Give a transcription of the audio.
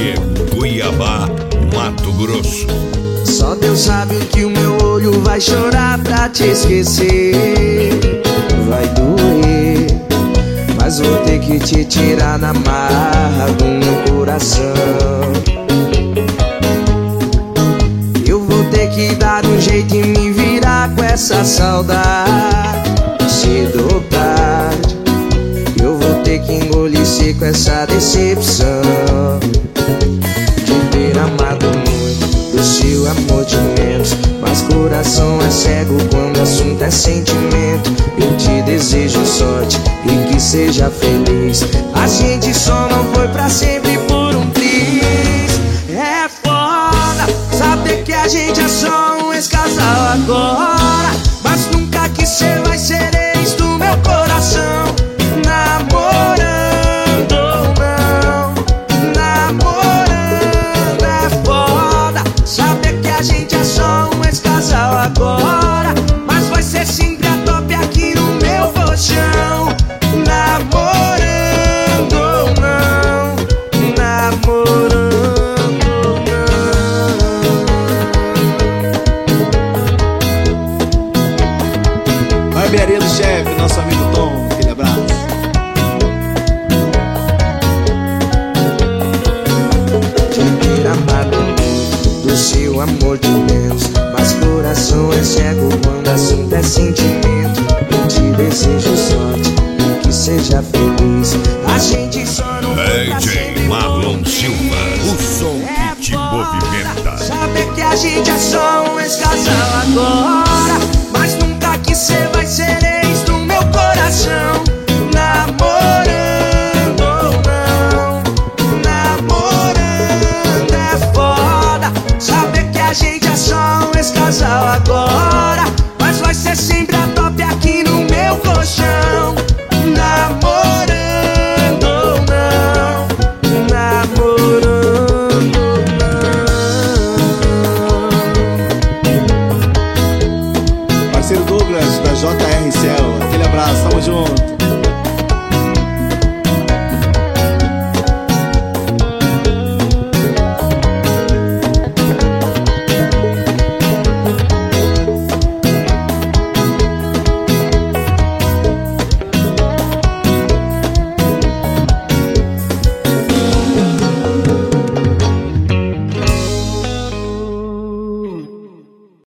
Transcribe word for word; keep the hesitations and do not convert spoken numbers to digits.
de Cuiabá, Mato Grosso. Só Deus sabe o que o meu olho vai chorar pra te esquecer. Vai doer, mas vou ter que te tirar na marra do meu coração. Eu vou ter que dar um jeito e me virar com essa saudade. Cedo ou tarde, eu vou ter que engolir seco essa decepção de ter amado muito, do seu amor de menos. Mas coração é cego quando o assunto é sentimento. Eu te desejo sorte e que seja feliz. A gente só não foi pra sempre por um triz. É foda saber que a gente é só um ex-casal agora, mas nunca que cê vai ser ex do meu coração. Namorando ou não, namorando é foda saber que a gente é só um ex-casal agora, mas vai ser sempre a top aqui no meu colchão. Namorando ou não, namorando ou não. Barbearia do Chefe, nosso amigo Tom, aquele abraço. De ter amado muito, do seu amor de menos. Mas coração é cego quando assunto é sentimento. Eu te desejo sorte e que seja feliz. A gente só não foi pra D J sempre Marlon por um Silva, triz. o som É que te foda movimenta. saber que a gente é só um ex-casal agora,